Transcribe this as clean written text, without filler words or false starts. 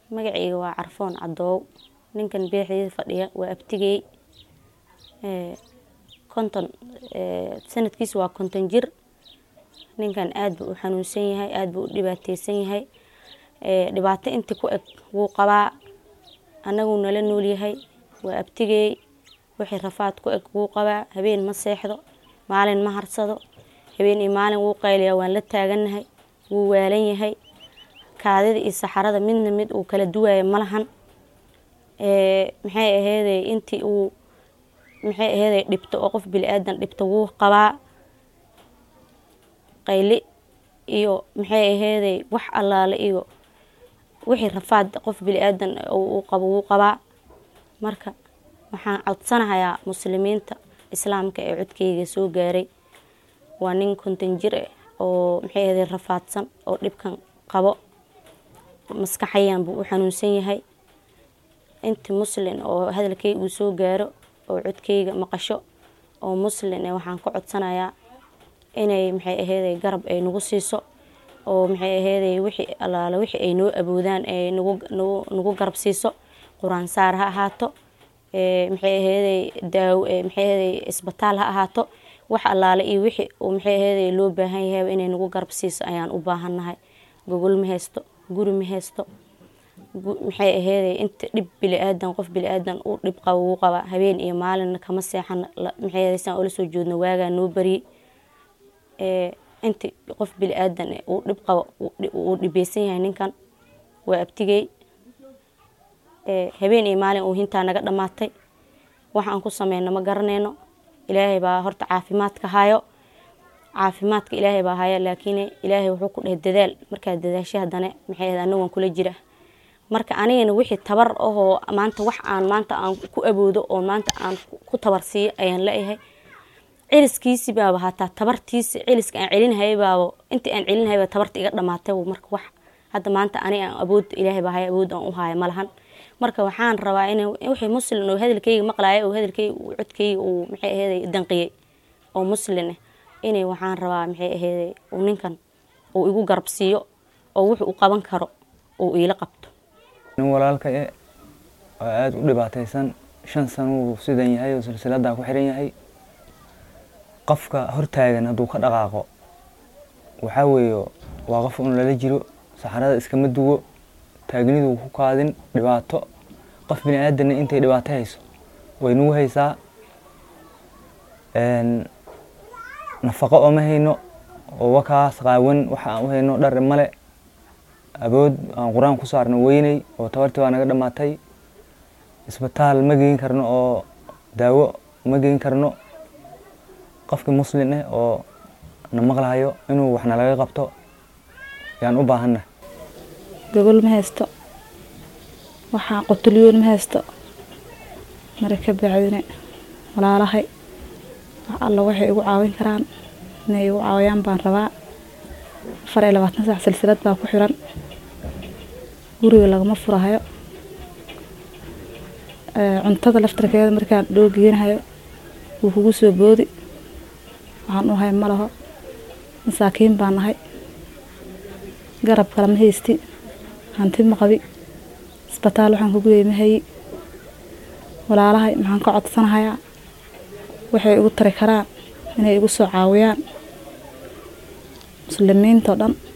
magacayga waa Carfoon Cadoow ninkan beexdiisa fadhiya waa abtigay konton sanadkiisu waa 50 jir ninkan aad buu u xanuunsan yahay aad buu u dhibaataysan yahay dhibaato inta ku eg wuu qabaa anagu nala nool yahay waa abtigay wixii rafaad ku eg wuu qabaa habeen ma seexdo maalin ma harsado habeen iyo maalin wuu qayliyaa waan la taaganahay wuu waalan yahay kaadida iyo saxarada midna mid uu kala duwayo malahan maxay aheeday intii uu maxay aheeday dhibto oo qof bini'aadan dhibto wuu qabaa qayli iyo maxay aheeday wax allaale iyo wixii rafaad qof bini'aadan uu qabo wuu qabaa marka waxaan codsanayaa muslimiinta islaamka ee codkayga soo gaaray waa nin 50 jir oo maxay aheeday rafaadsan oo dhibkan qabo maskaxayaan buu u xanuunsan yahay inta muslim oo hadalkayga uu soo gaaro oo codkayga maqasho oo muslim waxaan ku codsanayaa inay maxay aheeday garab ay nagu siiso oo maxay aheeday wixii allaala wixii ay noo awoodaan ay nagu garab siiso quraan saar ha ahaato maxay aheeday daawo maxay aheeday isbitaal ha ahaato wax allaala iyo wixii oo maxay aheeday loo baahan yahay inay nagu garab siiso ayaan u baahanahay gogol ma haysto guri ma haysto maxay aheeday inta dhib bini'aadan qof bini'aadan uu dhib qabo wuu qaba habeen iyo maalin kama seexan maxay aheeday san oo la soo joodno waaga noo bari inta qof bini'aadan uu dhib qabo uu dhibeysan yahay ninkan waa abtigay habeen iyo maalin uu hinta naga dhamaatay waxaan ku sameeyno ma garanayno ilaahay baa horta caafimaadka hayo caafimaadka ilaahay baa haya laakiin ilaahay wuxuu ku dhahay dadaal marka dadaashay hadana maxay ahayd anagu kula jira marka anigana wixii tabar oo maanta wax aan maanta aan ku aboodo oo maanta aan ku tabarsiyo ayaan leeyahay ciliskiisi baaba hata tabartiisi ciliska aan celinahay baaba intii aan celinahay tabarta iga dhamaatay marka wax hadda maanta aniga aan awood ilaahay baa haya awood aan u hayo malahan marka waxaan rabaa in wixii muslim oo hadalkayga maqlaayay oo hadalkayga codkayga uu maxay aheeday danqiyay oo muslim inay waxaan rabaa maxay aheeday uu ninkan uu igu garab siiyo oo wuxuu u qaban karo oo ila qabto nin walaalka aad u dhibaataysan 5 sano uu sidan yahay oo silsilada ku xiran yahay qofka hortaagan haduu ka dhaqaaqo waxa weeyo waa qof uu la jiro saxarada iska madugo taagnidu ku qaadin dhibaato qof bini'aadan intay dhibaato hayso way nagu haysaa nafaqo oo ma hayno oo wakaas qaawan waxa aan u hayno dhar male awood aan quraan ku saarno weynay oo tabartii waa naga dhamaatay isbitaal ma geyn karno oo daawo ma geyn karno qofka muslim oo na maqlaayo inuu wax nalaga qabto yaan u baahanahay gogol ma haysto waxaan qotoliyoon ma haysto marka bacdina walaalahay alla waxay igu caawin karaan inay igu caawiyaan baan rabaa 24 saac silsilad baa ku xiran guriga lagama furahayo cuntada laftarkeeda markaan dhoogeeynayo wuu kugu soo boodi waxaan u hay malaho masaakiin baan nahay garab kale ma haysti hanti ma qabi isbitaal waxaan ku geeyay walaalahay maxaan ka codsanayaa waxay igu tari karaan inay igu soo caawiyaan muslimiinta dhan